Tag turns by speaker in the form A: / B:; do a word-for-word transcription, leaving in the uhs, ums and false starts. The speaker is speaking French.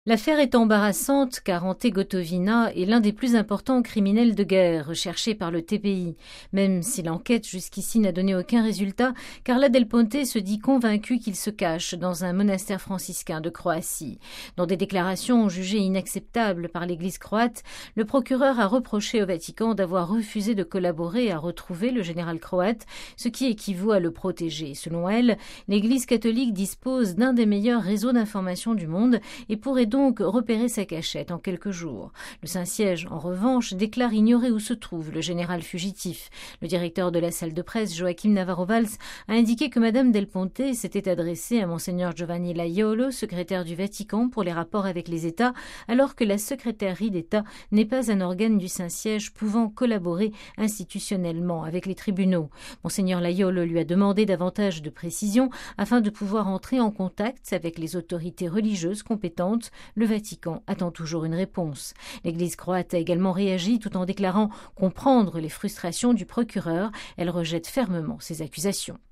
A: L'affaire est embarrassante car Ante Gotovina est l'un des plus importants criminels de guerre recherchés par le T P I, même si l'enquête jusqu'ici n'a donné aucun résultat. Carla Del Ponte se dit convaincue qu'il se cache dans un monastère franciscain de Croatie. Dans des déclarations jugées inacceptables par l'Église croate, le procureur a reproché au Vatican d'avoir refusé de collaborer à retrouver le général croate, ce qui équivaut à le protéger. Selon elle, l'Église catholique dispose d'un des meilleurs réseaux d'information du monde et pourrait donc repérer sa cachette en quelques jours. Le Saint-Siège, en revanche, déclare ignorer où se trouve le général fugitif. Le directeur de la salle de presse, Joachim Navarro-Valls, a indiqué que Madame Del Ponte s'était adressée à Monseigneur Giovanni Laiolo, secrétaire du Vatican pour les rapports avec les États, alors que la secrétairerie d'État n'est pas un organe du Saint-Siège pouvant collaborer institutionnellement avec les tribunaux. Monseigneur Laiolo lui a demandé davantage de précisions afin de pouvoir entrer en contact avec les autorités religieuses compétentes. Le Vatican attend toujours une réponse. L'Église croate a également réagi tout en déclarant comprendre les frustrations du procureur. Elle rejette fermement ces accusations.